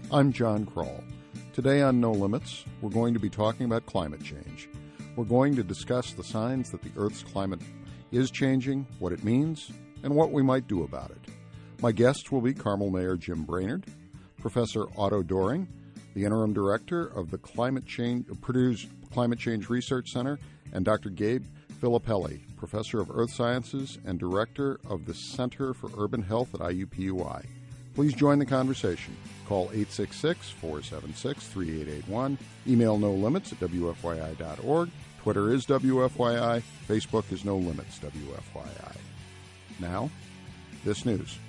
I'm John Kroll. Today on No Limits, we're going to be talking about climate change. We're going to discuss the signs that the Earth's climate is changing, what it means, and what we might do about it. My guests will be Carmel Mayor Jim Brainerd, Professor Otto Doering, the Interim Director of the Purdue's Climate Change Research Center, and Dr. Gabe Filippelli, Professor of Earth Sciences and Director of the Center for Urban Health at IUPUI. Please join the conversation. Call 866-476-3881. Email nolimits@wfyi.org. Twitter is WFYI. Facebook is No Limits WFYI. Now, this news.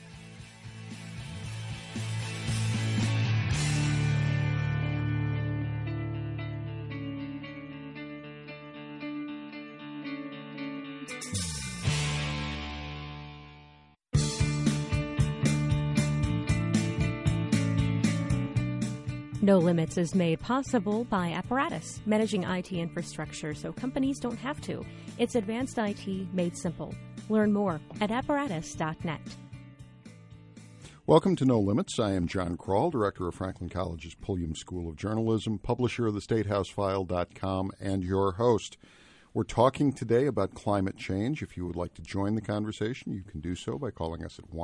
No Limits is made possible by Apparatus, managing IT infrastructure so companies don't have to. It's advanced IT made simple. Learn more at apparatus.net. Welcome to No Limits. I am John Kroll, Director of Franklin College's Pulliam School of Journalism, publisher of thestatehousefile.com, and your host. We're talking today about climate change. If you would like to join the conversation, you can do so by calling us at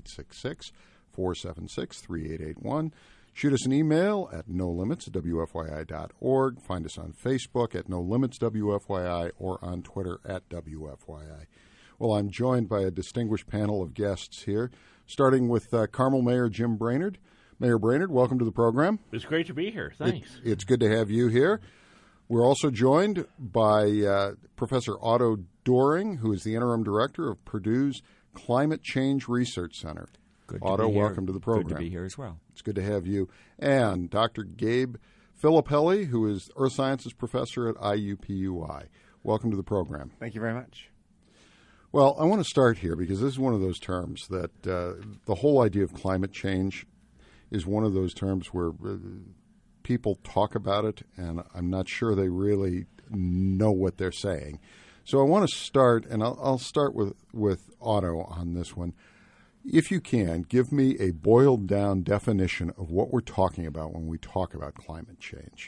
1-866-476-3881. Shoot us an email at nolimits@wfyi.org. Find us on Facebook at nolimitswfyi or on Twitter at WFYI. Well, I'm joined by a distinguished panel of guests here, starting with Carmel Mayor Jim Brainerd. Mayor Brainerd, welcome to the program. It's great to be here. Thanks. It's good to have you here. We're also joined by Professor Otto Doering, who is the Interim Director of Purdue's Climate Change Research Center. Otto, welcome to the program. Good to be here as well. It's good to have you. And Dr. Gabe Filippelli, who is Earth Sciences Professor at IUPUI. Welcome to the program. Thank you very much. Well, I want to start here because this is one of those terms that the whole idea of climate change is one of those terms where people talk about it, and I'm not sure they really know what they're saying. So I want to start, and I'll start with Otto on this one. If you can, give me a boiled-down definition of what we're talking about when we talk about climate change.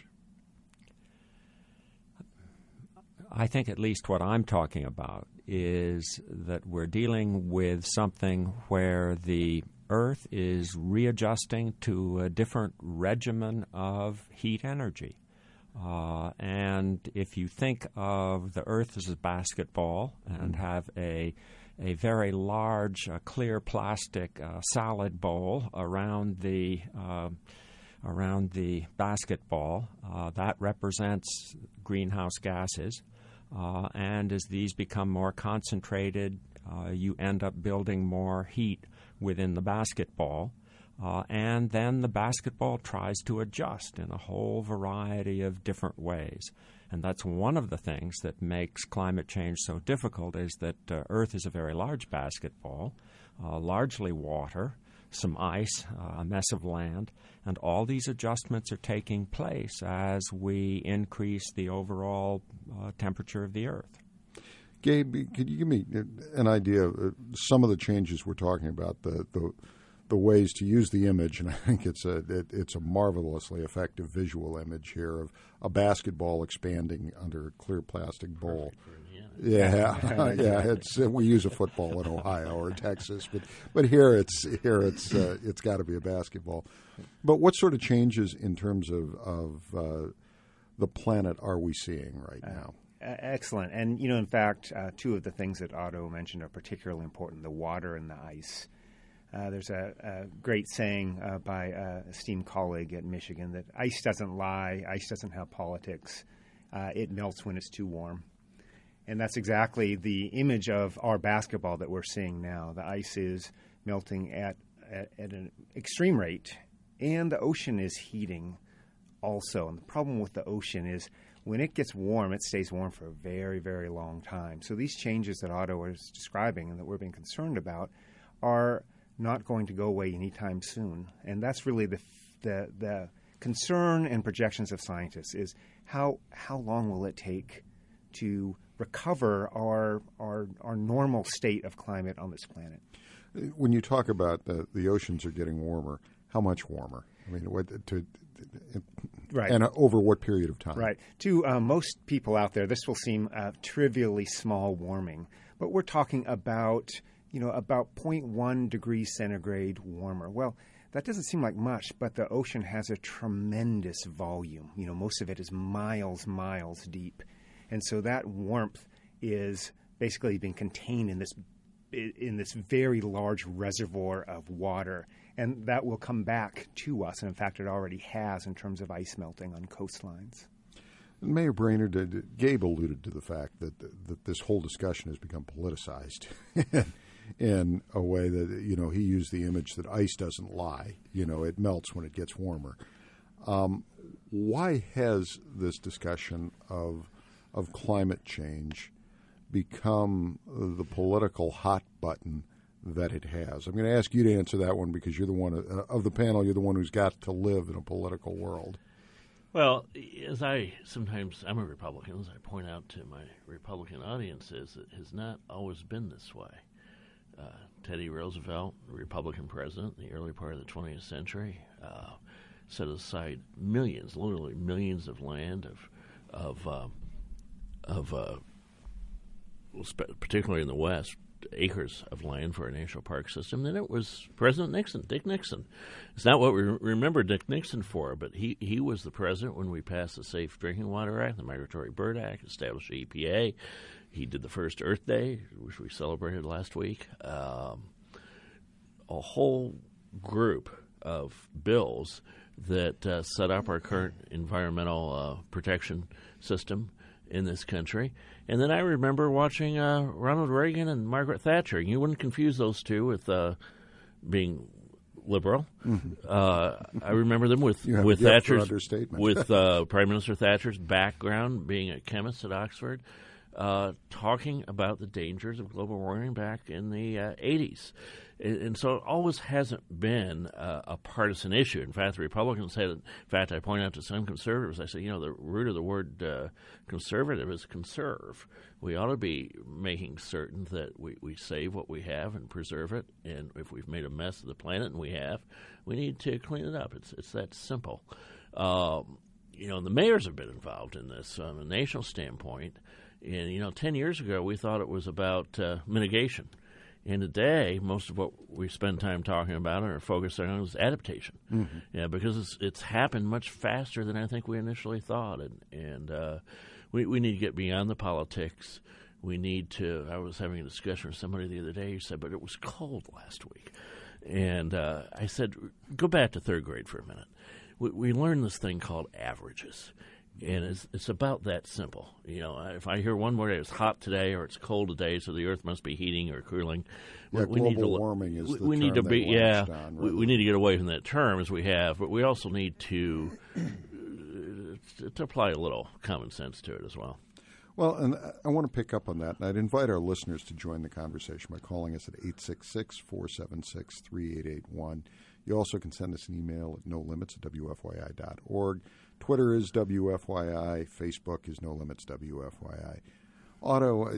I think at least what I'm talking about is that we're dealing with something where the Earth is readjusting to a different regimen of heat energy. And if you think of the Earth as a basketball and have a very large clear plastic salad bowl around the basketball. That represents greenhouse gases. And as these become more concentrated, you end up building more heat within the basketball. And then the basketball tries to adjust in a whole variety of different ways. And that's one of the things that makes climate change so difficult is that Earth is a very large basketball, largely water, some ice, a mess of land, and all these adjustments are taking place as we increase the overall temperature of the Earth. Gabe, could you give me an idea of some of the changes we're talking about, the ways to use the image, and I think it's a marvelously effective visual image here of a basketball expanding under a clear plastic bowl. Yeah. We use a football in Ohio or Texas, but here it's got to be a basketball. But what sort of changes in terms of the planet are we seeing right now? Excellent. And, in fact, two of the things that Otto mentioned are particularly important, the water and the ice. There's a great saying by an esteemed colleague at Michigan that ice doesn't lie, ice doesn't have politics, it melts when it's too warm. And that's exactly the image of our basketball that we're seeing now. The ice is melting at an extreme rate, and the ocean is heating also. And the problem with the ocean is when it gets warm, it stays warm for a very, very long time. So these changes that Otto was describing and that we're being concerned about are not going to go away anytime soon. And that's really the concern and projections of scientists is how long will it take to recover our normal state of climate on this planet. When you talk about the oceans are getting warmer, how much warmer? I mean, right. And over what period of time? Right. To most people out there, this will seem trivially small warming, but we're talking about about 0.1 degrees centigrade warmer. Well, that doesn't seem like much, but the ocean has a tremendous volume. Most of it is miles deep, and so that warmth is basically being contained in this very large reservoir of water, and that will come back to us. And in fact, it already has in terms of ice melting on coastlines. Mayor Brainerd, Gabe alluded to the fact that this whole discussion has become politicized in a way that, he used the image that ice doesn't lie. It melts when it gets warmer. Why has this discussion of climate change become the political hot button that it has? I'm going to ask you to answer that one because you're the one of the panel, you're the one who's got to live in a political world. Well, I'm a Republican, as I point out to my Republican audiences, it has not always been this way. Teddy Roosevelt, the Republican president in the early part of the 20th century, set aside millions, literally millions of land particularly in the West, acres of land for a national park system. Then it was President Nixon, Dick Nixon. It's not what we remember Dick Nixon for, but he was the president when we passed the Safe Drinking Water Act, the Migratory Bird Act, established the EPA. He did the first Earth Day, which we celebrated last week. A whole group of bills that set up our current environmental protection system in this country. And then I remember watching Ronald Reagan and Margaret Thatcher. You wouldn't confuse those two with being liberal. Mm-hmm. I remember them with Thatcher's, with Prime Minister Thatcher's background being a chemist at Oxford, talking about the dangers of global warming back in the 80s. And so it always hasn't been a partisan issue. In fact, the Republicans said, in fact, I point out to some conservatives, I say, the root of the word conservative is conserve. We ought to be making certain that we save what we have and preserve it. And if we've made a mess of the planet, and we need to clean it up. It's that simple. The mayors have been involved in this from a national standpoint. And, 10 years ago, we thought it was about mitigation. And today, most of what we spend time talking about or focusing on is adaptation. Mm-hmm. Yeah, because it's happened much faster than I think we initially thought. And we need to get beyond the politics. We need to – I was having a discussion with somebody the other day who said, but it was cold last week. And I said, go back to third grade for a minute. We learned this thing called averages. And it's about that simple. If I hear one word, it's hot today or it's cold today, so the Earth must be heating or cooling. Yeah, global warming is the term need to be. Yeah, on, we need to get away from that term as we have, but we also need to apply a little common sense to it as well. Well, and I want to pick up on that, and I'd invite our listeners to join the conversation by calling us at 866-476-3881. You also can send us an email at nolimits@wfyi.org. Twitter is WFYI. Facebook is No Limits WFYI. Otto,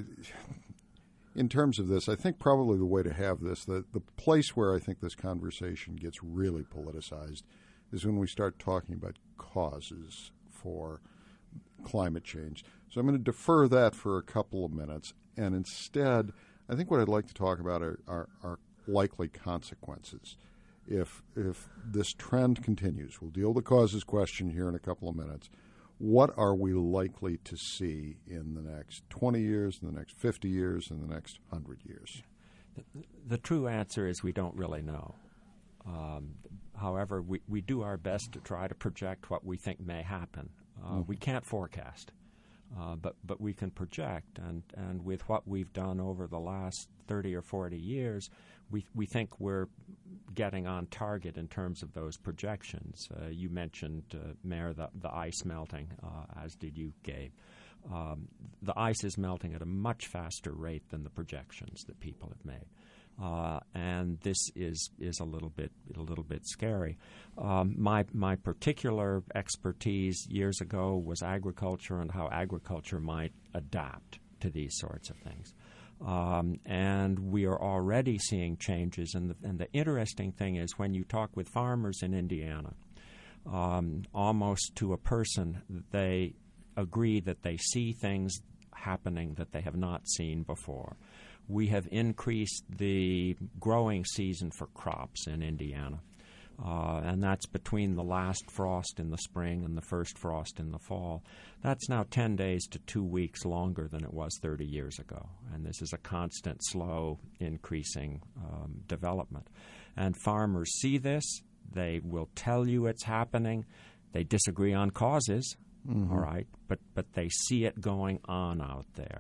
in terms of this, I think probably the way to have this, the place where I think this conversation gets really politicized is when we start talking about causes for climate change. So I'm going to defer that for a couple of minutes, and instead, I think what I'd like to talk about are likely consequences. If this trend continues, we'll deal with the causes question here in a couple of minutes. What are we likely to see in the next 20 years, in the next 50 years, in the next 100 years? The true answer is we don't really know. However, we do our best to try to project what we think may happen. We can't forecast, but we can project. And with what we've done over the last 30 or 40 years, we think we're getting on target in terms of those projections. You mentioned, Mayor, the ice melting, as did you, Gabe. The ice is melting at a much faster rate than the projections that people have made. And this is a little bit scary. My particular expertise years ago was agriculture and how agriculture might adapt to these sorts of things. And we are already seeing changes. And the interesting thing is when you talk with farmers in Indiana, almost to a person, they agree that they see things happening that they have not seen before. We have increased the growing season for crops in Indiana, and that's between the last frost in the spring and the first frost in the fall. That's now 10 days to 2 weeks longer than it was 30 years ago, and this is a constant, slow, increasing development. And farmers see this. They will tell you it's happening. They disagree on causes, all right, but they see it going on out there.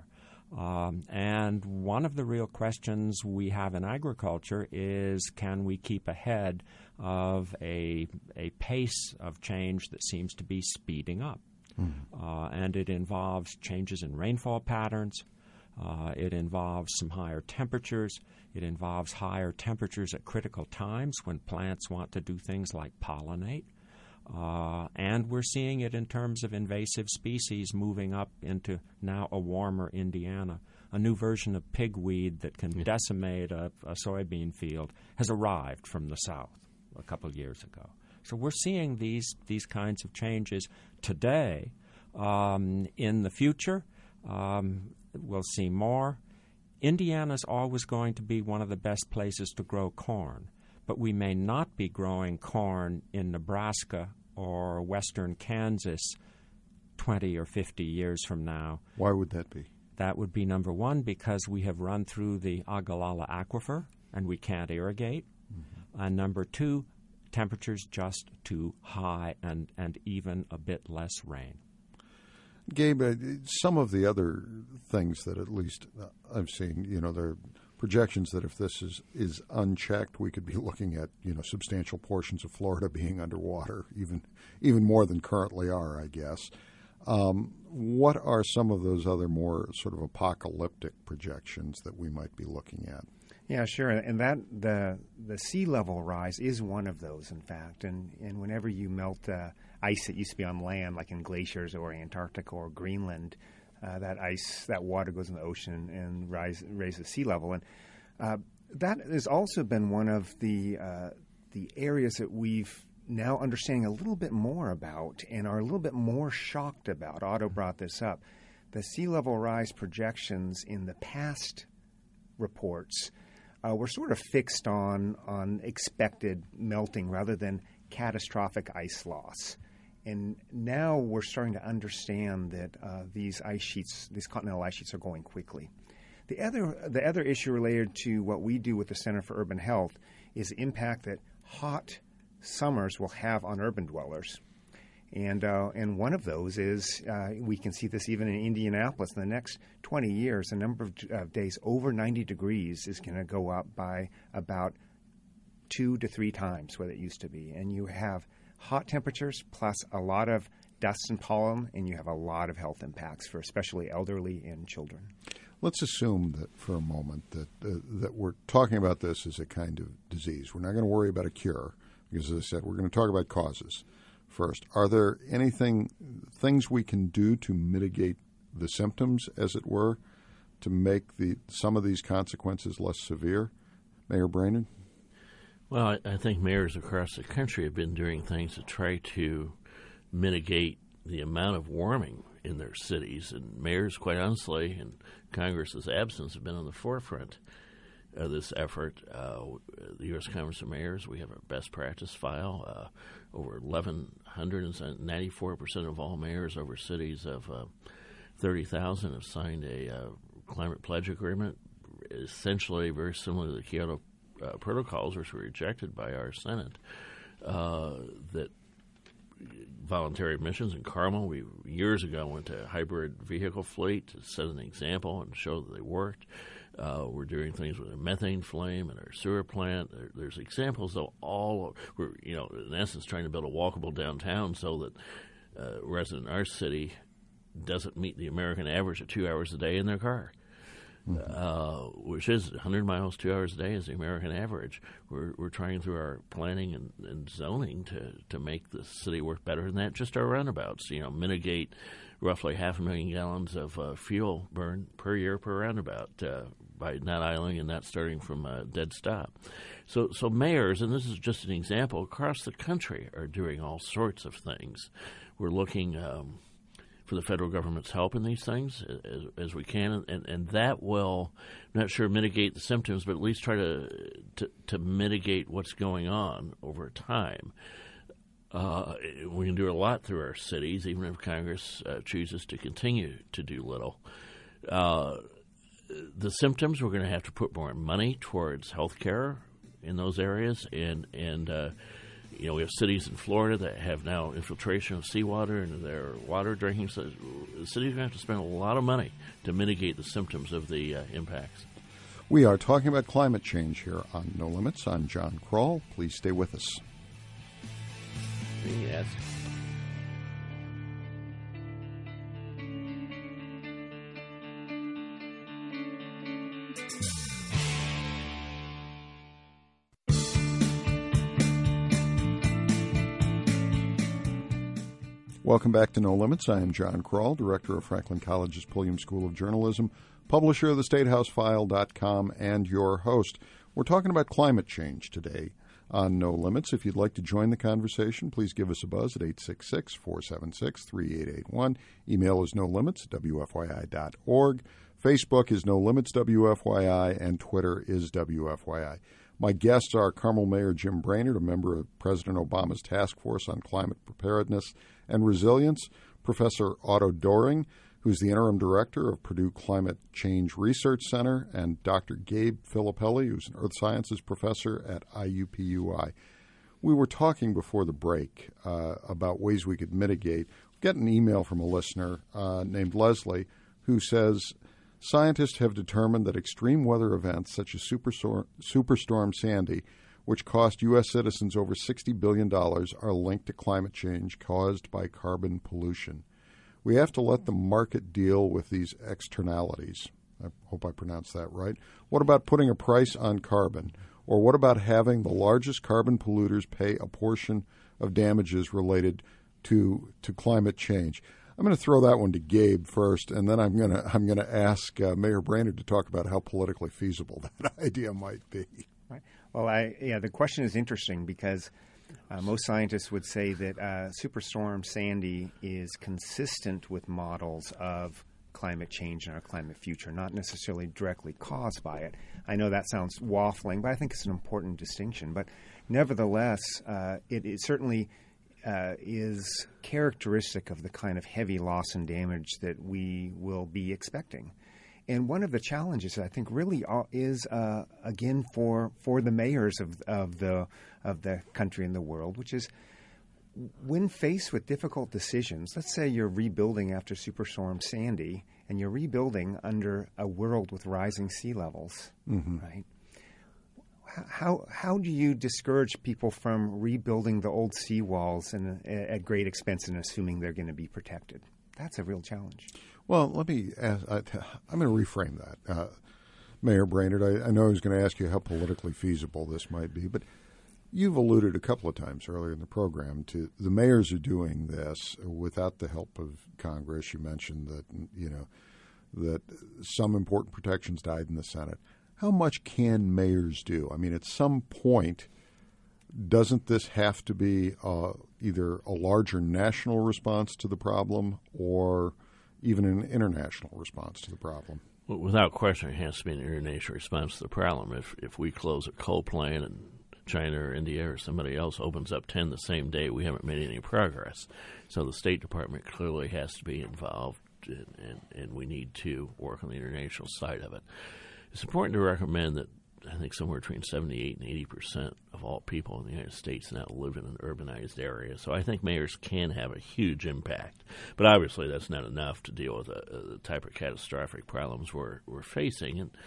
And one of the real questions we have in agriculture is, can we keep ahead of a pace of change that seems to be speeding up? And it involves changes in rainfall patterns. It involves some higher temperatures. It involves higher temperatures at critical times when plants want to do things like pollinate. And we're seeing it in terms of invasive species moving up into now a warmer Indiana. A new version of pigweed that can decimate a soybean field has arrived from the south a couple of years ago. So we're seeing these kinds of changes today. In the future, we'll see more. Indiana's always going to be one of the best places to grow corn, but we may not be growing corn in Nebraska or western Kansas 20 or 50 years from now. Why would that be? That would be number one, because we have run through the Ogallala Aquifer and we can't irrigate. And number two, temperatures just too high and even a bit less rain. Gabe, some of the other things that at least I've seen, there are projections that if this is unchecked, we could be looking at, substantial portions of Florida being underwater, even more than currently are, I guess. What are some of those other more sort of apocalyptic projections that we might be looking at? Yeah, sure. And that the sea level rise is one of those, in fact. And whenever you melt ice that used to be on land, like in glaciers or Antarctica or Greenland, that water goes in the ocean and raises sea level. And that has also been one of the areas that we've now understanding a little bit more about and are a little bit more shocked about. Otto brought this up. The sea level rise projections in the past reports were sort of fixed on expected melting rather than catastrophic ice loss. And now we're starting to understand that these continental ice sheets are going quickly. The other issue related to what we do with the Center for Urban Health is the impact that hot summers will have on urban dwellers. And one of those is, we can see this even in Indianapolis. In the next 20 years, the number of days over 90 degrees is going to go up by about 2 to 3 times what it used to be. And you have hot temperatures plus a lot of dust and pollen, and you have a lot of health impacts for especially elderly and children. Let's assume that for a moment that we're talking about this as a kind of disease. We're not going to worry about a cure because, as I said, we're going to talk about causes first. Are there things we can do to mitigate the symptoms, as it were, to make some of these consequences less severe? Mayor Brannon? Well, I think mayors across the country have been doing things to try to mitigate the amount of warming in their cities. And mayors, quite honestly, in Congress's absence, have been on the forefront of this effort. The U.S. Conference of Mayors, we have a best practice file. Over 1,100, and 94% of all mayors over cities of 30,000 have signed a climate pledge agreement, essentially very similar to the Kyoto protocols, which were rejected by our Senate, that voluntary emissions in Carmel, we years ago went to a hybrid vehicle fleet to set an example and show that they worked. We're doing things with a methane flame in our sewer plant. There's examples, though, we're, in essence, trying to build a walkable downtown so that a resident in our city doesn't meet the American average of 2 hours a day in their car. Which is 100 miles, 2 hours a day is the American average. We're trying through our planning and zoning to make the city work better than that. Just our roundabouts, mitigate roughly 500,000 gallons of fuel burn per year per roundabout. by not idling and not starting from a dead stop. So mayors, and this is just an example, across the country are doing all sorts of things. We're looking for the federal government's help in these things as we can, and that will, I'm not sure, mitigate the symptoms, but at least try to mitigate what's going on over time. We can do a lot through our cities, even if Congress chooses to continue to do little. The symptoms, we're going to have to put more money towards health care in those areas, and we have cities in Florida that have now infiltration of seawater into their water drinking. So the cities are going to have to spend a lot of money to mitigate the symptoms of the impacts. We are talking about climate change here on No Limits. I'm John Kroll. Please stay with us. Yes. Welcome back to No Limits. I am John Kroll, director of Franklin College's Pulliam School of Journalism, publisher of the StateHouseFile.com, and your host. We're talking about climate change today on No Limits. If you'd like to join the conversation, please give us a buzz at 866-476-3881. Email is nolimits@wfyi.org. Facebook is No Limits WFYI, and Twitter is WFYI. My guests are Carmel Mayor Jim Brainerd, a member of President Obama's Task Force on Climate Preparedness and Resilience, Professor Otto Doering, who's the interim director of Purdue Climate Change Research Center, and Dr. Gabe Filippelli, who's an earth sciences professor at IUPUI. We were talking before the break about ways we could mitigate. We got an email from a listener named Leslie who says, scientists have determined that extreme weather events such as Superstorm Sandy, which cost U.S. citizens over $60 billion, are linked to climate change caused by carbon pollution. We have to let the market deal with these externalities. I hope I pronounced that right. What about putting a price on carbon? Or what about having the largest carbon polluters pay a portion of damages related to climate change? I'm going to throw that one to Gabe first, and then I'm going to ask Mayor Brainerd to talk about how politically feasible that idea might be. Right. Well, the question is interesting because most scientists would say that Superstorm Sandy is consistent with models of climate change and our climate future, not necessarily directly caused by it. I know that sounds waffling, but I think it's an important distinction. But nevertheless, it certainly is characteristic of the kind of heavy loss and damage that we will be expecting. And one of the challenges, I think, really is again for the mayors of the country and the world, which is when faced with difficult decisions. Let's say you're rebuilding after Superstorm Sandy, and you're rebuilding under a world with rising sea levels, right? How do you discourage people from rebuilding the old seawalls at great expense and assuming they're going to be protected? That's a real challenge. Well, let me ask, I'm going to reframe that. Mayor Brainerd, I know I was going to ask you how politically feasible this might be, but you've alluded a couple of times earlier in the program to the mayors are doing this without the help of Congress. You mentioned that, that some important protections died in the Senate. How much can mayors do? I mean, at some point, doesn't this have to be either a larger national response to the problem or even an international response to the problem? Well, without question, it has to be an international response to the problem. If we close a coal plant and China or India or somebody else opens up 10 the same day, we haven't made any progress. So the State Department clearly has to be involved, and we need to work on the international side of it. It's important to recommend that I think somewhere between 78 and 80% of all people in the United States now live in an urbanized area. So I think mayors can have a huge impact. But obviously that's not enough to deal with the type of catastrophic problems we're facing. And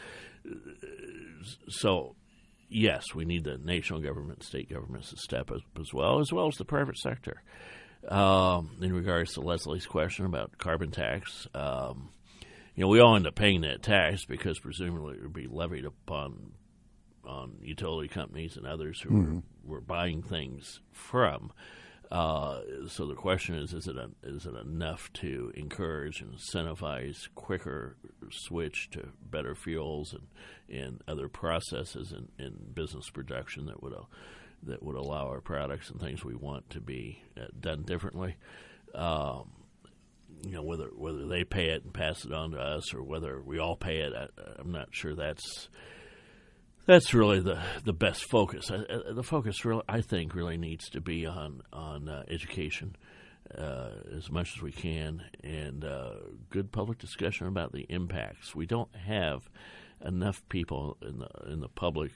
so, yes, we need the national government, state governments to step up as well as the private sector. In regards to Leslie's question about carbon tax, we all end up paying that tax because presumably it would be levied upon utility companies and others who we're buying things from. So the question is it enough to encourage and incentivize quicker switch to better fuels and other processes in business production that would allow our products and things we want to be done differently? Whether they pay it and pass it on to us or whether we all pay it, I'm not sure that's really the best focus. The focus, I think, really needs to be on education as much as we can, and good public discussion about the impacts. We don't have enough people in the public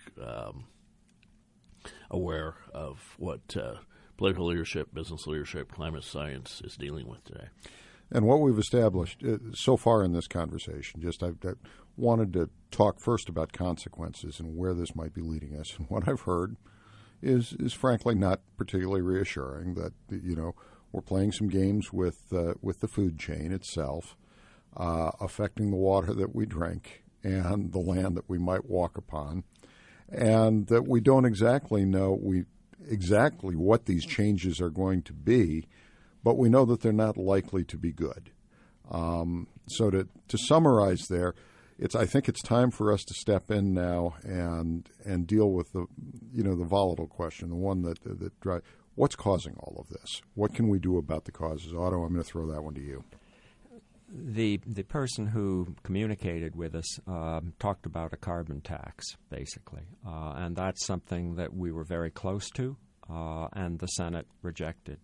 aware of what political leadership, business leadership, climate science is dealing with today. And what we've established so far in this conversation, I wanted to talk first about consequences and where this might be leading us. And what I've heard is frankly not particularly reassuring. That we're playing some games with the food chain itself, affecting the water that we drink and the land that we might walk upon, and that we don't exactly know exactly what these changes are going to be. But we know that they're not likely to be good. So to summarize there, I think it's time for us to step in now and deal with the volatile question, the one that drives. What's causing all of this? What can we do about the causes? Otto, I'm going to throw that one to you. The person who communicated with us talked about a carbon tax, basically, and that's something that we were very close to, and the Senate rejected.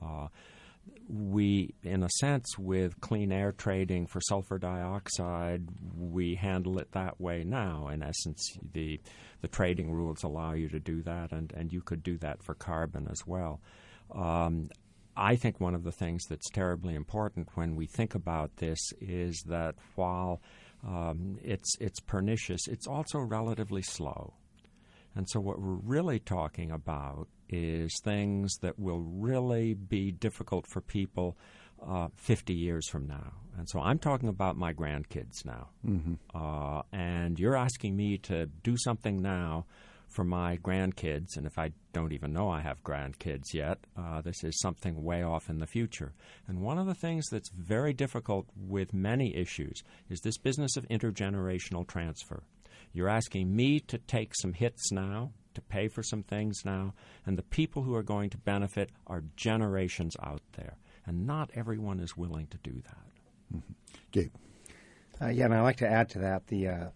We, in a sense, with clean air trading for sulfur dioxide, we handle it that way now. In essence, the trading rules allow you to do that, and you could do that for carbon as well. I think one of the things that's terribly important when we think about this is that while it's pernicious, it's also relatively slow. And so what we're really talking about is things that will really be difficult for people 50 years from now. And so I'm talking about my grandkids now. Mm-hmm. And you're asking me to do something now for my grandkids, and if I don't even know I have grandkids yet, this is something way off in the future. And one of the things that's very difficult with many issues is this business of intergenerational transfer. You're asking me to take some hits now, to pay for some things now, and the people who are going to benefit are generations out there. And not everyone is willing to do that. Mm-hmm. Gabe. And I'd like to add to that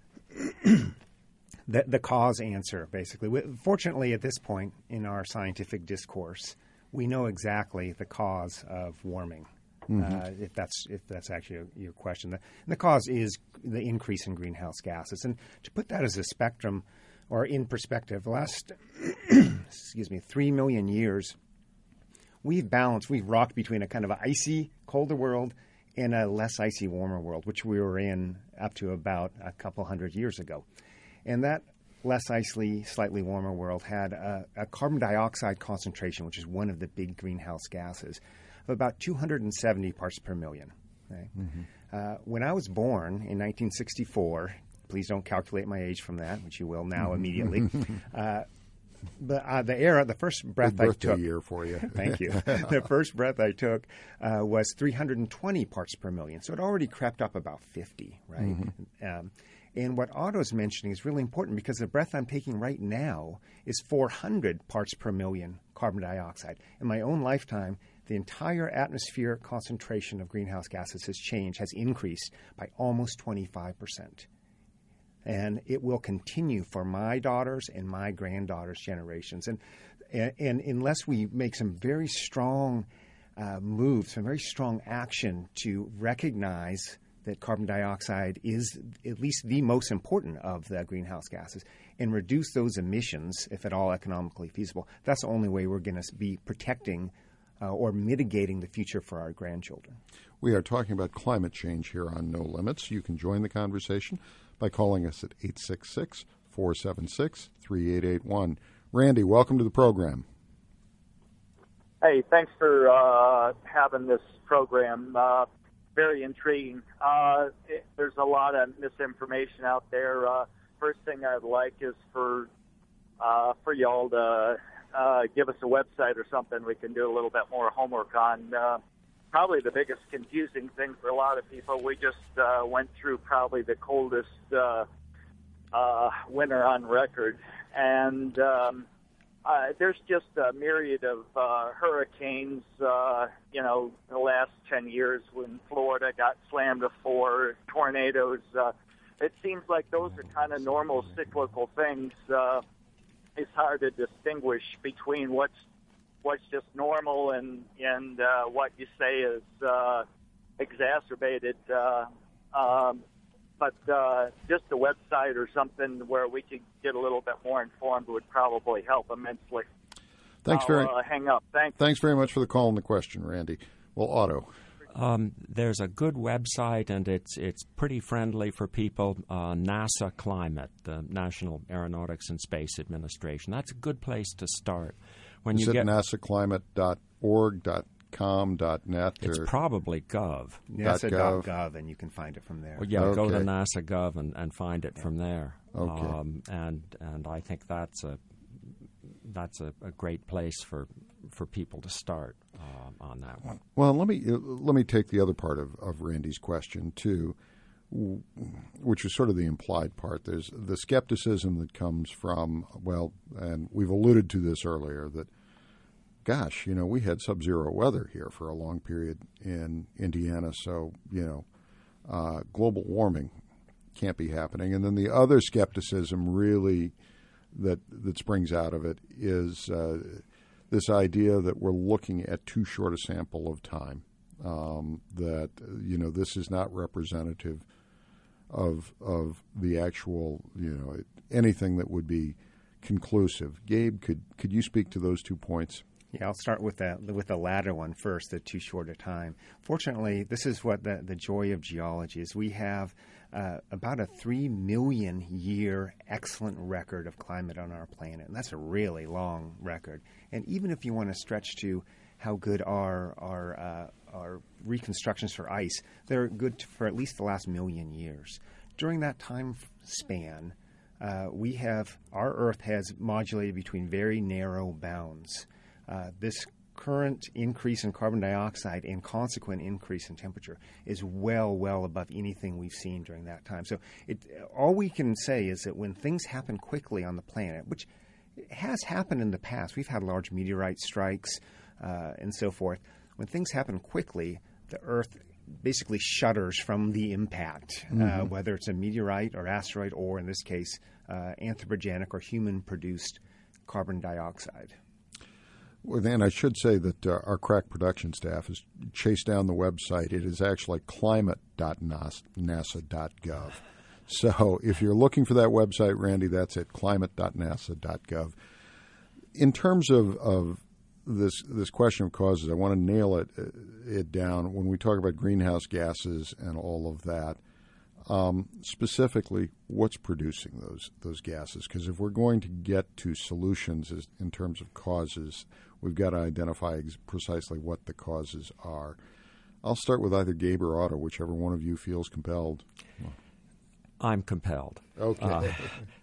the cause answer, basically. Fortunately, at this point in our scientific discourse, we know exactly the cause of warming. Mm-hmm. If that's actually your question, the cause is the increase in greenhouse gases. And to put that as a spectrum or in perspective, the last 3 million years, we've rocked between a kind of an icy, colder world and a less icy, warmer world, which we were in up to about a couple hundred years ago. And that less icy, slightly warmer world had a carbon dioxide concentration, which is one of the big greenhouse gases, of about 270 parts per million. Okay? Mm-hmm. When I was born in 1964, please don't calculate my age from that, which you will now immediately. The first breath I took. Year for you. Thank you. The first breath I took was 320 parts per million, so it already crept up about 50, right? Mm-hmm. And what Otto's mentioning is really important because the breath I'm taking right now is 400 parts per million carbon dioxide. In my own lifetime, the entire atmospheric concentration of greenhouse gases has increased by almost 25%. And it will continue for my daughters and my granddaughters' generations. And unless we make some very strong moves, some very strong action to recognize that carbon dioxide is at least the most important of the greenhouse gases and reduce those emissions, if at all economically feasible, that's the only way we're going to be protecting or mitigating the future for our grandchildren. We are talking about climate change here on No Limits. You can join the conversation by calling us at 866-476-3881. Randy, welcome to the program. Hey, thanks for having this program. Very intriguing. There's a lot of misinformation out there. First thing I'd like is for y'all to give us a website or something we can do a little bit more homework on. Probably the biggest confusing thing for a lot of people, we just went through probably the coldest winter on record. And there's just a myriad of hurricanes, the last 10 years when Florida got slammed to 4, tornadoes. It seems like those are kind of normal cyclical things. It's hard to distinguish between what's just normal and what you say is exacerbated. But just a website or something where we could get a little bit more informed would probably help immensely. Hang up. Thanks very much for the call and the question, Randy. Well, Otto. There's a good website, and it's pretty friendly for people. NASA Climate, the National Aeronautics and Space Administration. That's a good place to start. Is it nasaclimate.org, .com, .net? It's probably gov. NASA.gov, and you can find it from there. Well, yeah, go to NASA.gov and find it from there. Okay. And I think that's a great place for people to start on that one. Well, let me take the other part of Randy's question too, which is sort of the implied part. There's the skepticism that comes from, and we've alluded to this earlier, that gosh, we had sub-zero weather here for a long period in Indiana, so global warming can't be happening. And then the other skepticism really that springs out of it is this idea that we're looking at too short a sample of time, that this is not representative of the actual anything that would be conclusive. Gabe, could you speak to those 2 points? Yeah, I'll start with the latter one first, the too short a time. Fortunately, this is what the joy of geology is. We have about a 3 million year excellent record of climate on our planet, and that's a really long record. And even if you want to stretch to how good our reconstructions for ice, they're good for at least the last million years. During that time span, our Earth has modulated between very narrow bounds. This current increase in carbon dioxide and consequent increase in temperature is well above anything we've seen during that time. So all we can say is that when things happen quickly on the planet, which has happened in the past, we've had large meteorite strikes and so forth. When things happen quickly, the Earth basically shudders from the impact, whether it's a meteorite or asteroid or, in this case, anthropogenic or human-produced carbon dioxide. Well, then I should say that our crack production staff has chased down the website. It is actually climate.nasa.gov. So if you're looking for that website, Randy, that's at climate.nasa.gov. In terms of this question of causes, I want to nail it down when we talk about greenhouse gases and all of that. Specifically, what's producing those gases? Because if we're going to get to solutions in terms of causes, we've got to identify precisely what the causes are. I'll start with either Gabe or Otto, whichever one of you feels compelled. I'm compelled. Okay.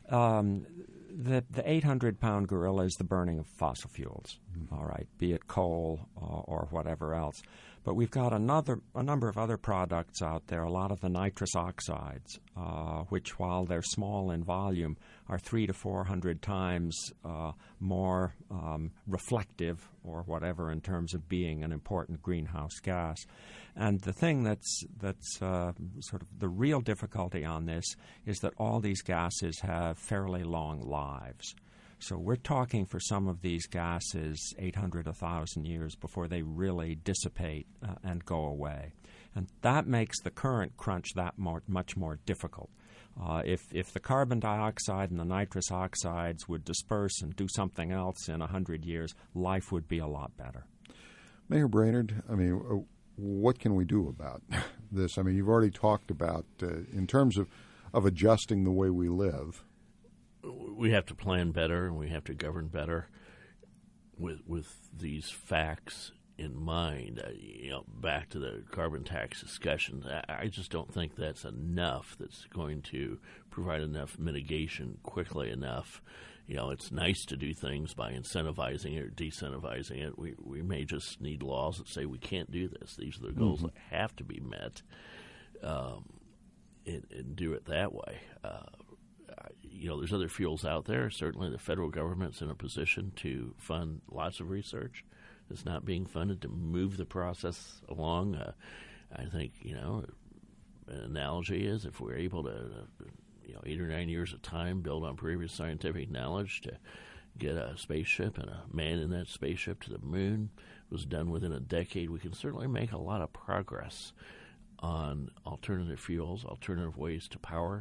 The 800-pound gorilla is the burning of fossil fuels, all right, be it coal or whatever else. But we've got a number of other products out there, a lot of the nitrous oxides, which, while they're small in volume, are 300 to 400 times more reflective or whatever in terms of being an important greenhouse gas. And the thing that's sort of the real difficulty on this is that all these gases have fairly long lives. So we're talking for some of these gases 800, 1,000 years before they really dissipate and go away. And that makes the current crunch much more difficult. If the carbon dioxide and the nitrous oxides would disperse and do something else in 100 years, life would be a lot better. Mayor Brainerd, I mean, what can we do about this? I mean, you've already talked about in terms of adjusting the way we live. We have to plan better and we have to govern better with these facts in mind. Back to the carbon tax discussion, I just don't think that's enough. That's going to provide enough mitigation quickly enough. it's nice to do things by incentivizing it or decentivizing it. We may just need laws that say we can't do this. These are the goals that have to be met, and do it that way. There's other fuels out there. Certainly the federal government's in a position to fund lots of research that's not being funded to move the process along. I think, an analogy is if we're able to, 8 or 9 years of time build on previous scientific knowledge to get a spaceship and a man in that spaceship to the moon was done within a decade, we can certainly make a lot of progress on alternative fuels, alternative ways to power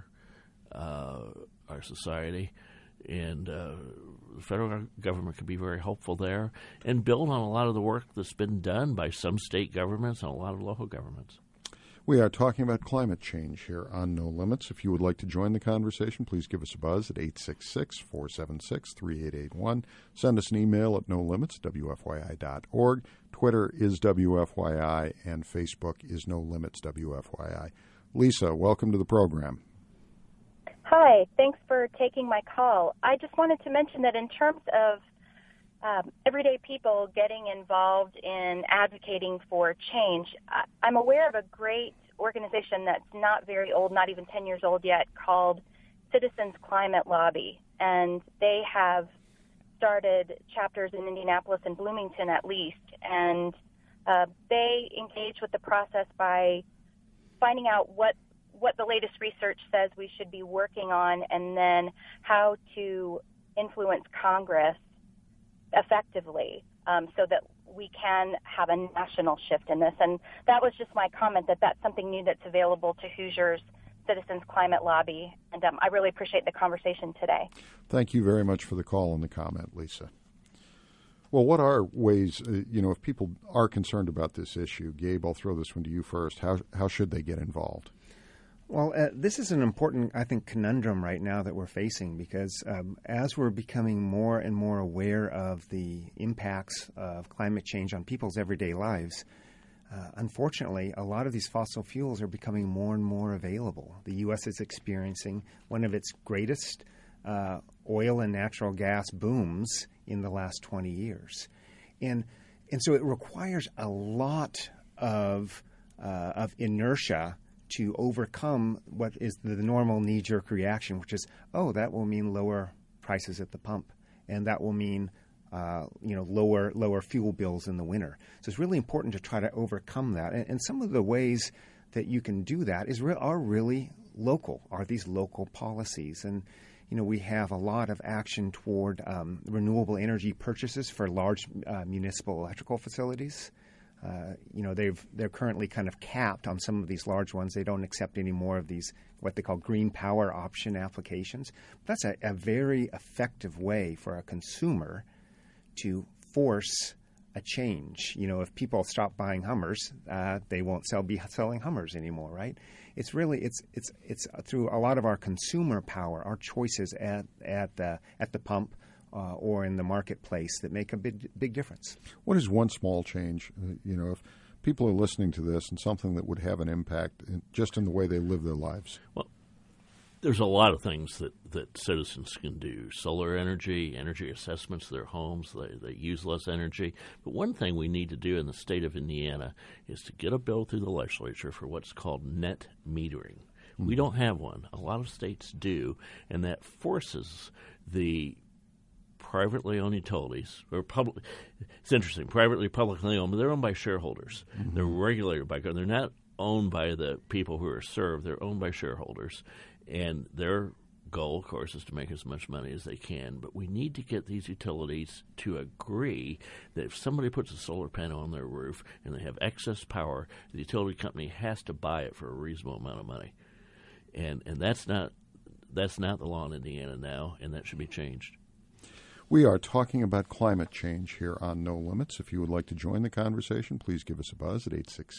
our society. And the federal government can be very helpful there and build on a lot of the work that's been done by some state governments and a lot of local governments. We are talking about climate change here on No Limits. If you would like to join the conversation, please give us a buzz at 866-476-3881. Send us an email at nolimits@wfyi.org. Twitter is WFYI, and Facebook is No Limits WFYI. Lisa, welcome to the program. Hi, thanks for taking my call. I just wanted to mention that in terms of everyday people getting involved in advocating for change, I'm aware of a great organization that's not very old, not even 10 years old yet, called Citizens Climate Lobby. And they have started chapters in Indianapolis and Bloomington at least. And they engage with the process by finding out what the latest research says we should be working on, and then how to influence Congress effectively so that we can have a national shift in this. And that was just my comment, that that's something new that's available to Hoosiers Citizens Climate Lobby. And I really appreciate the conversation today. Thank you very much for the call and the comment, Lisa. Well, what are ways, if people are concerned about this issue? Gabe, I'll throw this one to you first. How should they get involved? Well, this is an important, I think, conundrum right now that we're facing, because as we're becoming more and more aware of the impacts of climate change on people's everyday lives, unfortunately, a lot of these fossil fuels are becoming more and more available. The U.S. is experiencing one of its greatest oil and natural gas booms in the last 20 years. And so it requires a lot of inertia to overcome what is the normal knee-jerk reaction, which is, that will mean lower prices at the pump, and that will mean lower fuel bills in the winter. So it's really important to try to overcome that. And some of the ways that you can do that are really local, are these local policies. And we have a lot of action toward renewable energy purchases for large municipal electrical facilities. They're currently kind of capped on some of these large ones. They don't accept any more of these, what they call green power option applications. That's a very effective way for a consumer to force a change. If people stop buying Hummers, they won't be selling Hummers anymore, right? It's really it's through a lot of our consumer power, our choices at the pump, or in the marketplace, that make a big difference. What is one small change? If people are listening to this, and something that would have an impact just in the way they live their lives. Well, there's a lot of things that citizens can do. Solar energy assessments of their homes, they use less energy. But one thing we need to do in the state of Indiana is to get a bill through the legislature for what's called net metering. We don't have one. A lot of states do, and that forces the privately owned utilities, or public. It's interesting. Publicly owned, but they're owned by shareholders. Mm-hmm. They're regulated by government. They're not owned by the people who are served. They're owned by shareholders, and their goal, of course, is to make as much money as they can. But we need to get these utilities to agree that if somebody puts a solar panel on their roof and they have excess power, the utility company has to buy it for a reasonable amount of money, and that's not the law in Indiana now, and that should be changed. We are talking about climate change here on No Limits. If you would like to join the conversation, please give us a buzz at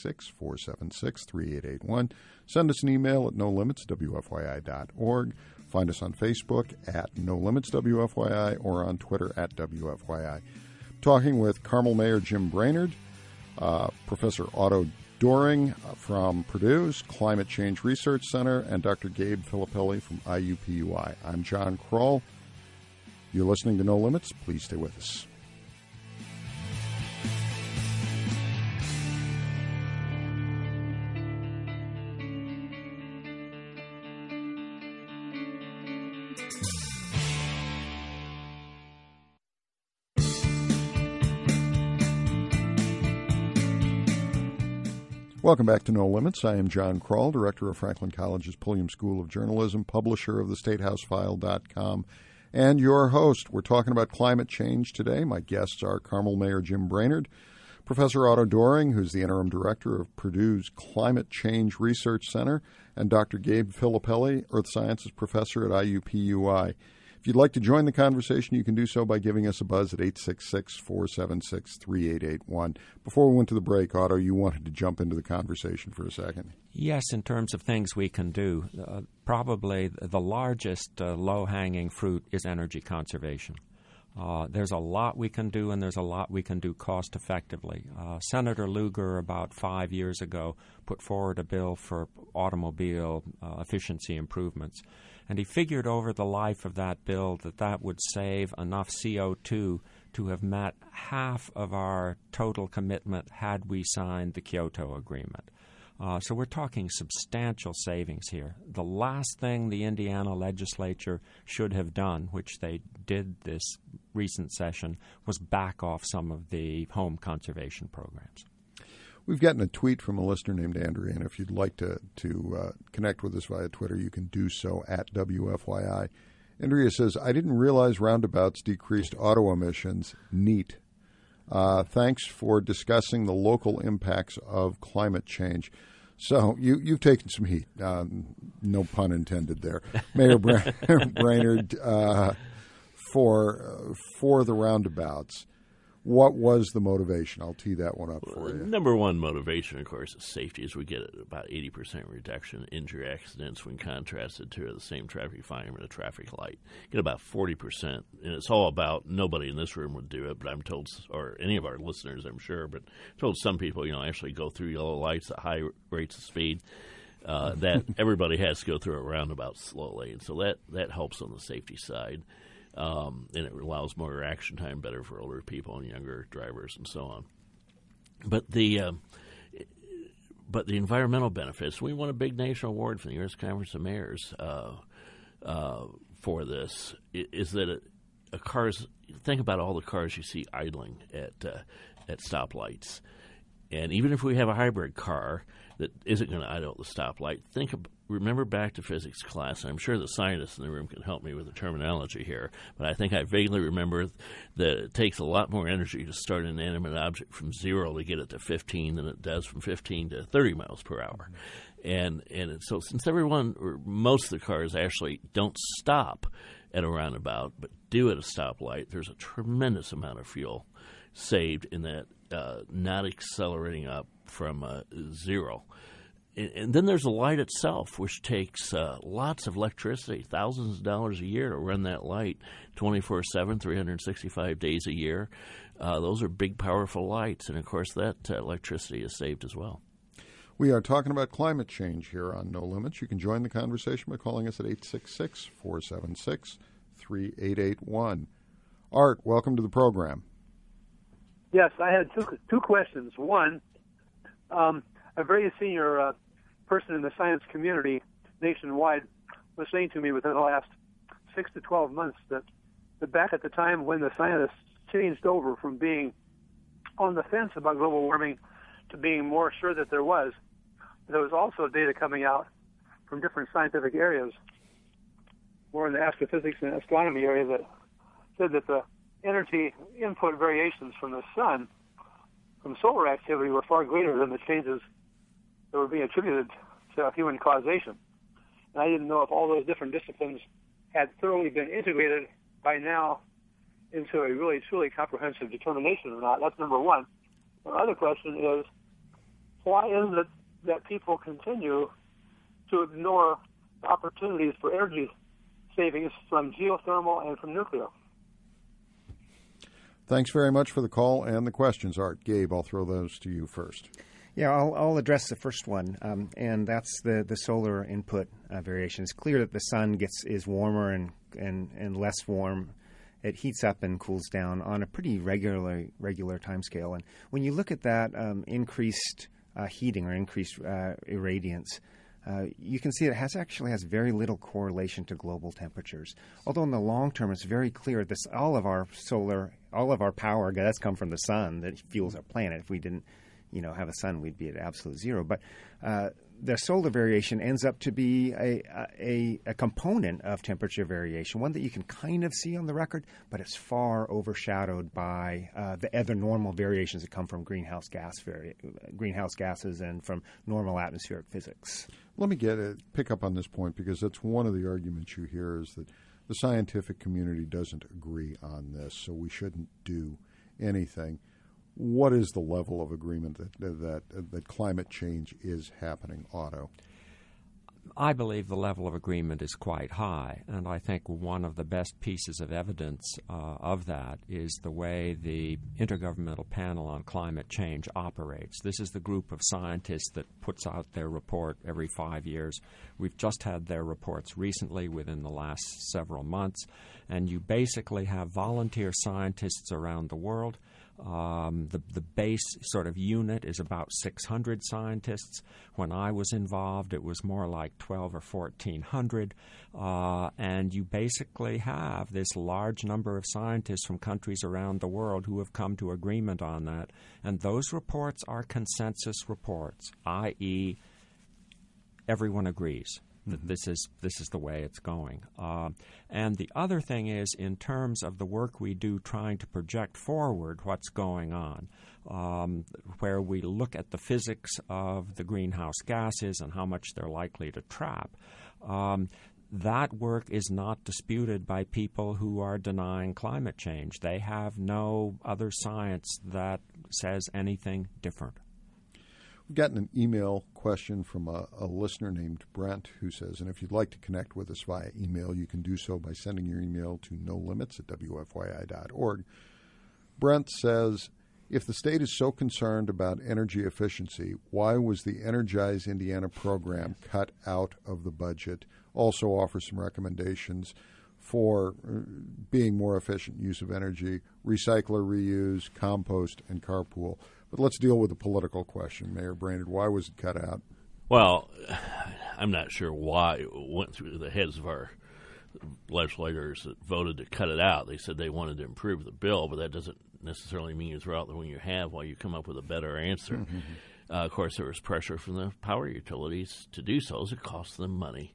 866-476-3881. Send us an email at nolimits@wfyi.org. Find us on Facebook at NoLimitsWFYI or on Twitter at WFYI. Talking with Carmel Mayor Jim Brainerd, Professor Otto Doering from Purdue's Climate Change Research Center, and Dr. Gabe Filippelli from IUPUI. I'm John Kroll. You're listening to No Limits. Please stay with us. Welcome back to No Limits. I am John Kroll, director of Franklin College's Pulliam School of Journalism, publisher of thestatehousefile.com, and your host. We're talking about climate change today. My guests are Carmel Mayor Jim Brainerd, Professor Otto Doering, who's the interim director of Purdue's Climate Change Research Center, and Dr. Gabe Filippelli, Earth Sciences Professor at IUPUI. If you'd like to join the conversation, you can do so by giving us a buzz at 866-476-3881. Before we went to the break, Otto, you wanted to jump into the conversation for a second. Yes, in terms of things we can do, probably the largest low-hanging fruit is energy conservation. There's a lot we can do, and there's a lot we can do cost-effectively. Senator Lugar, about 5 years ago, put forward a bill for automobile efficiency improvements. And he figured over the life of that bill that would save enough CO2 to have met half of our total commitment had we signed the Kyoto Agreement. So we're talking substantial savings here. The last thing the Indiana legislature should have done, which they did this recent session, was back off some of the home conservation programs. We've gotten a tweet from a listener named Andrea, and if you'd like to connect with us via Twitter, you can do so at WFYI. Andrea says, I didn't realize roundabouts decreased auto emissions. Neat. Thanks for discussing the local impacts of climate change. So you've taken some heat. No pun intended there. Mayor Brainerd, for the roundabouts. What was the motivation? I'll tee that one up for you. Number one motivation, of course, is safety, as we get about 80% reduction in injury accidents when contrasted to the same traffic fine at a traffic light. Get about 40%, and it's all about, nobody in this room would do it, but I'm told, or any of our listeners, I'm sure, but I'm told some people, actually go through yellow lights at high rates of speed. That everybody has to go through a roundabout slowly, and so that helps on the safety side. And it allows more reaction time, better for older people and younger drivers and so on. But the environmental benefits, we won a big national award from the U.S. Conference of Mayors for this, is that think about all the cars you see idling at stoplights. And even if we have a hybrid car that isn't going to idle at the stoplight, remember back to physics class, and I'm sure the scientists in the room can help me with the terminology here, but I think I vaguely remember that it takes a lot more energy to start an inanimate object from 0 to get it to 15 than it does from 15 to 30 miles per hour. And so since everyone, or most of the cars actually don't stop at a roundabout but do at a stoplight, there's a tremendous amount of fuel saved in that not accelerating up from 0. And then there's the light itself, which takes lots of electricity, thousands of dollars a year to run that light 24/7, 365 days a year. Those are big, powerful lights, and of course that electricity is saved as well. We are talking about climate change here on No Limits. You can join the conversation by calling us at 866-476-3881. Art, welcome to the program. Yes, I had two questions. One, a very senior person in the science community nationwide was saying to me within the last 6 to 12 months that back at the time when the scientists changed over from being on the fence about global warming to being more sure that there was also data coming out from different scientific areas, more in the astrophysics and astronomy area, that said that the energy input variations from the sun, from solar activity, were far greater than the changes that were being attributed to human causation. And I didn't know if all those different disciplines had thoroughly been integrated by now into a really, truly comprehensive determination or not. That's number one. The other question is, why is it that people continue to ignore opportunities for energy savings from geothermal and from nuclear? Thanks very much for the call and the questions, Art. Gabe, I'll throw those to you first. Yeah, I'll address the first one, and that's the solar input variation. It's clear that the sun is warmer and less warm it heats up and cools down on a pretty regular time scale. And when you look at that increased heating or increased irradiance, you can see it actually has very little correlation to global temperatures. Although in the long term, it's very clear all of our power does come from the sun that fuels our planet. If we didn't, have a sun, we'd be at absolute zero. But the solar variation ends up to be a component of temperature variation, one that you can kind of see on the record, but it's far overshadowed by the other normal variations that come from greenhouse gases and from normal atmospheric physics. Let me pick up on this point, because that's one of the arguments you hear is that the scientific community doesn't agree on this, so we shouldn't do anything. What is the level of agreement that climate change is happening, Otto? I believe the level of agreement is quite high, and I think one of the best pieces of evidence of that is the way the Intergovernmental Panel on Climate Change operates. This is the group of scientists that puts out their report every 5 years. We've just had their reports recently within the last several months, and you basically have volunteer scientists around the world. The base sort of unit is about 600 scientists. When I was involved, it was more like 12 or 1,400. And you basically have this large number of scientists from countries around the world who have come to agreement on that. And those reports are consensus reports, i.e., everyone agrees that this is the way it's going. And the other thing is, in terms of the work we do trying to project forward what's going on, where we look at the physics of the greenhouse gases and how much they're likely to trap, that work is not disputed by people who are denying climate change. They have no other science that says anything different. We've gotten an email question from a listener named Brent, who says, and if you'd like to connect with us via email, you can do so by sending your email to nolimits@wfyi.org. Brent says, if the state is so concerned about energy efficiency, why was the Energize Indiana program cut out of the budget? Also offers some recommendations for being more efficient use of energy, recycle or reuse, compost, and carpool. But let's deal with the political question, Mayor Brainerd. Why was it cut out? Well, I'm not sure why it went through the heads of our legislators that voted to cut it out. They said they wanted to improve the bill, but that doesn't necessarily mean you throw out the one you have while you come up with a better answer. Of course, there was pressure from the power utilities to do so, as it cost them money.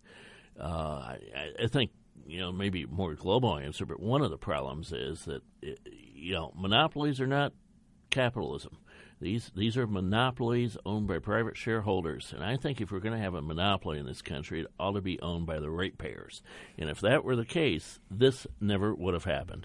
I think, maybe more global answer, but one of the problems is that, monopolies are not capitalism. These are monopolies owned by private shareholders, and I think if we're going to have a monopoly in this country, it ought to be owned by the ratepayers. And if that were the case, this never would have happened.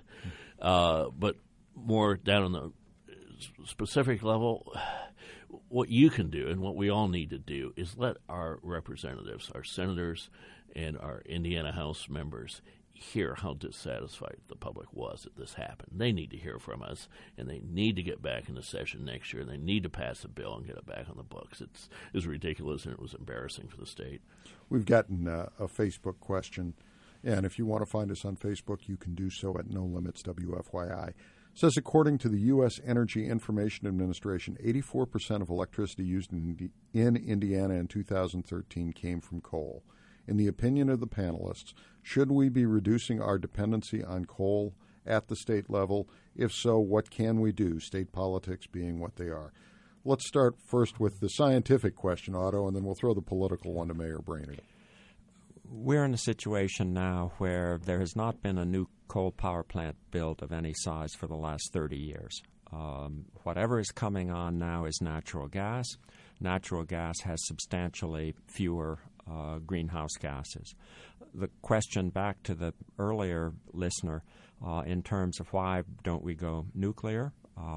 But more down on the specific level, what you can do and what we all need to do is let our representatives, our senators, and our Indiana House members hear how dissatisfied the public was that this happened. They need to hear from us, and they need to get back into session next year, and they need to pass a bill and get it back on the books. It was ridiculous, and it was embarrassing for the state. We've gotten a Facebook question, and if you want to find us on Facebook, you can do so at No Limits WFYI. It says, according to the U.S. Energy Information Administration, 84% of electricity used in Indiana in 2013 came from coal. In the opinion of the panelists, should we be reducing our dependency on coal at the state level? If so, what can we do, state politics being what they are? Let's start first with the scientific question, Otto, and then we'll throw the political one to Mayor Brainerd. We're in a situation now where there has not been a new coal power plant built of any size for the last 30 years. Whatever is coming on now is natural gas. Natural gas has substantially fewer greenhouse gases. The question back to the earlier listener in terms of why don't we go nuclear,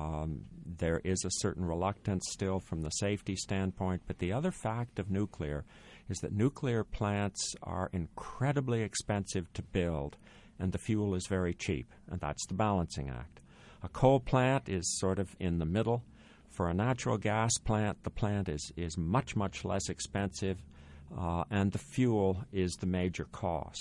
there is a certain reluctance still from the safety standpoint, but the other fact of nuclear is that nuclear plants are incredibly expensive to build, and the fuel is very cheap, and that's the balancing act. A coal plant is sort of in the middle. For a natural gas plant, the plant is much, much less expensive, and the fuel is the major cost.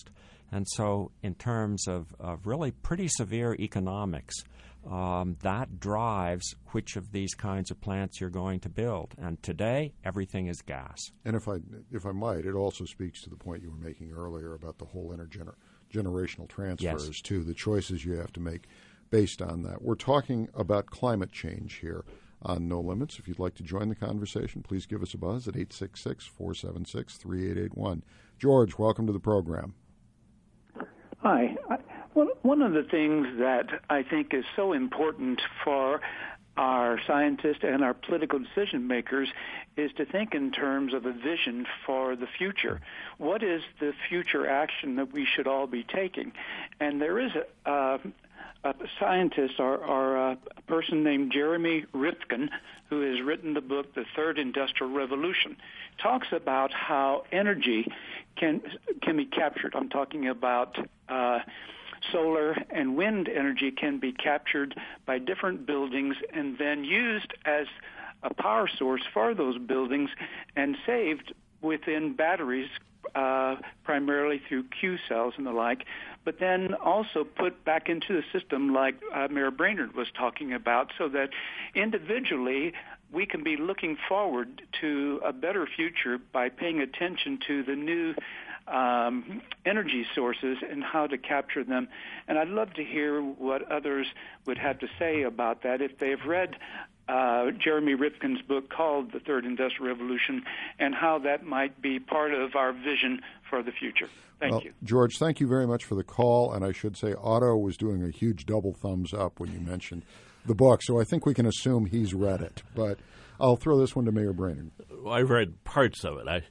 And so in terms of really pretty severe economics, that drives which of these kinds of plants you're going to build. And today, everything is gas. And if I might, it also speaks to the point you were making earlier about the whole intergenerational transfers, yes, to the choices you have to make based on that. We're talking about climate change here on No Limits. If you'd like to join the conversation, please give us a buzz at 866-476-3881. George, welcome to the program. Hi. One of the things that I think is so important for our scientists and our political decision makers is to think in terms of a vision for the future. What is the future action that we should all be taking? And there is a scientist or a person named Jeremy Rifkin, who has written the book The Third Industrial Revolution, talks about how energy can be captured. I'm talking about solar and wind energy can be captured by different buildings and then used as a power source for those buildings and saved within batteries, primarily through Q cells and the like, but then also put back into the system like Mayor Brainerd was talking about, so that individually we can be looking forward to a better future by paying attention to the new energy sources and how to capture them. And I'd love to hear what others would have to say about that if they've read Jeremy Rifkin's book called The Third Industrial Revolution, and how that might be part of our vision for the future. Thank you. George, thank you very much for the call. And I should say Otto was doing a huge double thumbs up when you mentioned the book, so I think we can assume he's read it. But I'll throw this one to Mayor Brainerd. Well, I've read parts of it.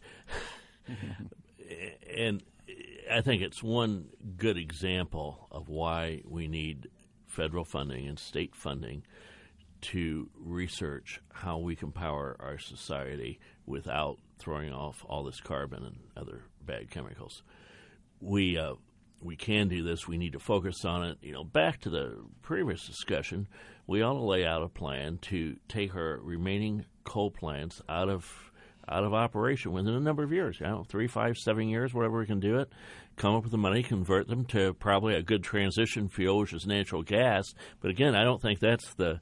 And I think it's one good example of why we need federal funding and state funding to research how we can power our society without throwing off all this carbon and other bad chemicals. We can do this. We need to focus on it. Back to the previous discussion, we ought to lay out a plan to take our remaining coal plants out of operation within a number of years, 3, 5, 7 years, whatever we can do it, come up with the money, convert them to probably a good transition fuel, which is natural gas. But again, I don't think that's the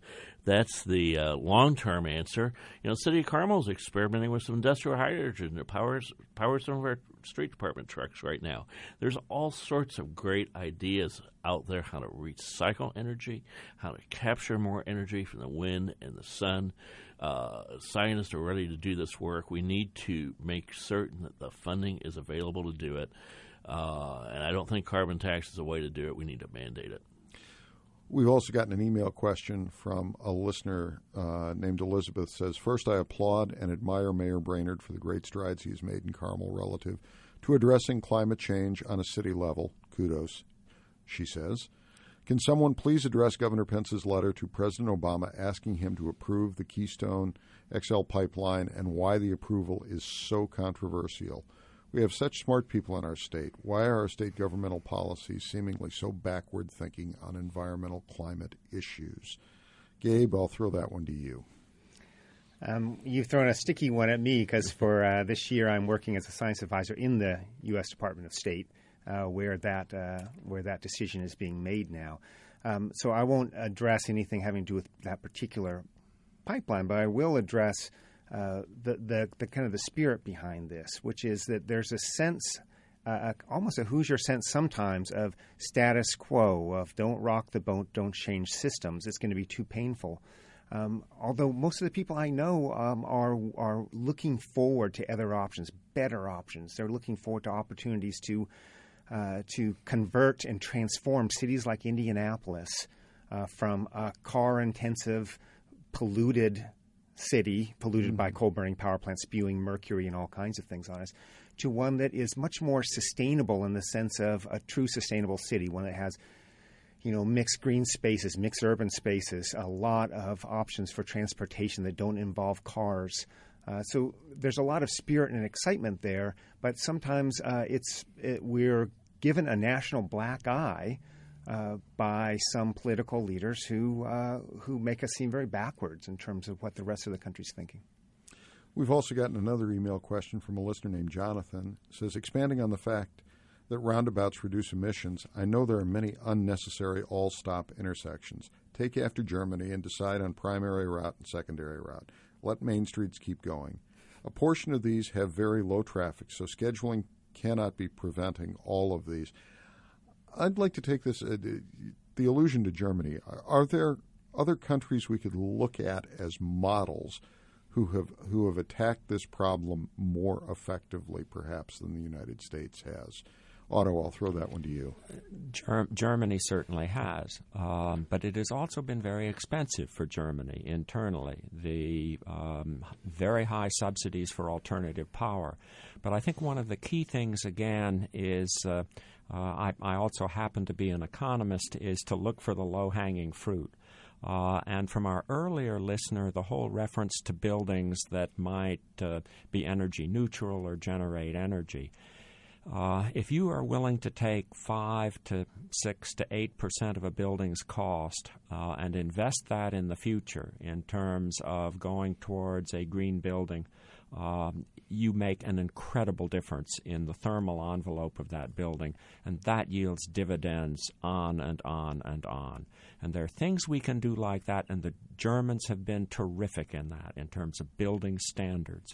long-term answer. The city of Carmel is experimenting with some industrial hydrogen that powers some of our street department trucks right now. There's all sorts of great ideas out there, how to recycle energy, how to capture more energy from the wind and the sun. Scientists are ready to do this work. We need to make certain that the funding is available to do it. And I don't think carbon tax is a way to do it. We need to mandate it. We've also gotten an email question from a listener named Elizabeth. Says, first, I applaud and admire Mayor Brainerd for the great strides he has made in Carmel relative to addressing climate change on a city level. Kudos, she says. Can someone please address Governor Pence's letter to President Obama asking him to approve the Keystone XL pipeline and why the approval is so controversial? We have such smart people in our state. Why are our state governmental policies seemingly so backward thinking on environmental climate issues? Gabe, I'll throw that one to you. You've thrown a sticky one at me because for this year I'm working as a science advisor in the U.S. Department of State, where that decision is being made now. So I won't address anything having to do with that particular pipeline, but I will address the kind of the spirit behind this, which is that there's a sense, almost a Hoosier sense sometimes, of status quo, of don't rock the boat, don't change systems. It's going to be too painful. Although most of the people I know are looking forward to other options, better options. They're looking forward to opportunities to convert and transform cities like Indianapolis from a car-intensive, polluted city, polluted by coal-burning power plants spewing mercury and all kinds of things on us, to one that is much more sustainable in the sense of a true sustainable city, one that has mixed green spaces, mixed urban spaces, a lot of options for transportation that don't involve cars. So there's a lot of spirit and excitement there, but sometimes we're given a national black eye by some political leaders who make us seem very backwards in terms of what the rest of the country's thinking. We've also gotten another email question from a listener named Jonathan. It says, expanding on the fact that roundabouts reduce emissions, I know there are many unnecessary all-stop intersections. Take after Germany and decide on primary route and secondary route. Let main streets keep going. A portion of these have very low traffic, so scheduling cannot be preventing all of these. I'd like to take this, the allusion to Germany. Are there other countries we could look at as models who have attacked this problem more effectively, perhaps, than the United States has? Otto, I'll throw that one to you. Germany certainly has, but it has also been very expensive for Germany internally, the very high subsidies for alternative power. But I think one of the key things, again, is I also happen to be an economist, is to look for the low-hanging fruit. And from our earlier listener, the whole reference to buildings that might be energy neutral or generate energy. If you are willing to take 5 to 6 to 8% of a building's cost and invest that in the future in terms of going towards a green building, you make an incredible difference in the thermal envelope of that building, and that yields dividends on and on and on. And there are things we can do like that, and the Germans have been terrific in that in terms of building standards.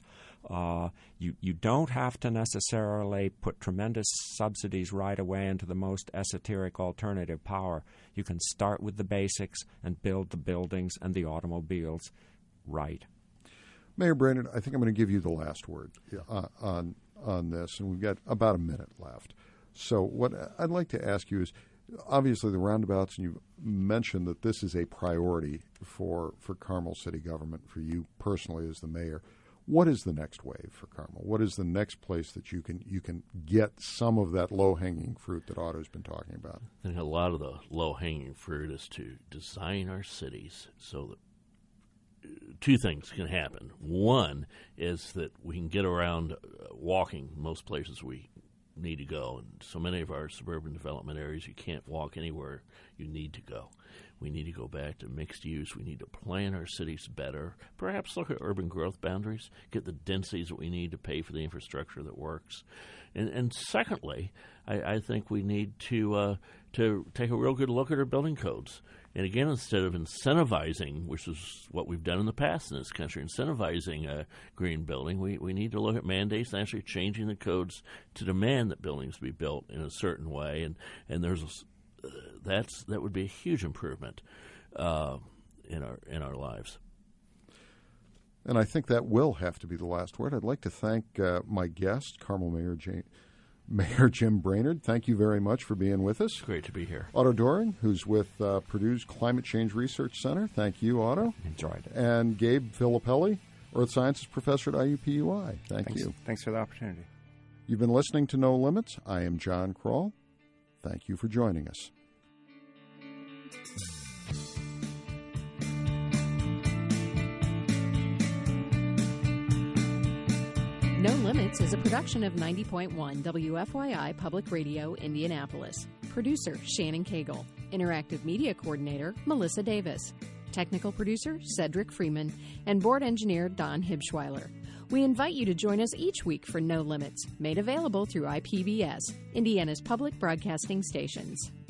You don't have to necessarily put tremendous subsidies right away into the most esoteric alternative power. You can start with the basics and build the buildings and the automobiles right. Mayor Brainerd, I think I'm going to give you the last word on this, and we've got about a minute left. So what I'd like to ask you is, obviously the roundabouts, and you mentioned that this is a priority for Carmel City government, for you personally as the mayor. What is the next wave for Carmel? What is the next place that you can get some of that low-hanging fruit that Otto's been talking about? I think a lot of the low-hanging fruit is to design our cities so that two things can happen. One is that we can get around walking most places we need to go. And so many of our suburban development areas, you can't walk anywhere you need to go. We need to go back to mixed use. We need to plan our cities better. Perhaps look at urban growth boundaries, get the densities that we need to pay for the infrastructure that works. And secondly, I think we need to take a real good look at our building codes. And again, instead of incentivizing, which is what we've done in the past in this country, incentivizing green building, we need to look at mandates and actually changing the codes to demand that buildings be built in a certain way. And there's that would be a huge improvement in our lives. And I think that will have to be the last word. I'd like to thank my guest, Carmel Mayor Jim Brainerd. Thank you very much for being with us. Great to be here. Otto Doering, who's with Purdue's Climate Change Research Center. Thank you, Otto. Enjoyed it. And Gabe Filippelli, Earth Sciences Professor at IUPUI. Thanks you. Thanks for the opportunity. You've been listening to No Limits. I am John Kroll. Thank you for joining us. No Limits is a production of 90.1 WFYI Public Radio, Indianapolis. Producer, Shannon Cagle. Interactive Media Coordinator, Melissa Davis. Technical Producer, Cedric Freeman. And Board Engineer, Don Hibschweiler. We invite you to join us each week for No Limits, made available through IPBS, Indiana's public broadcasting stations.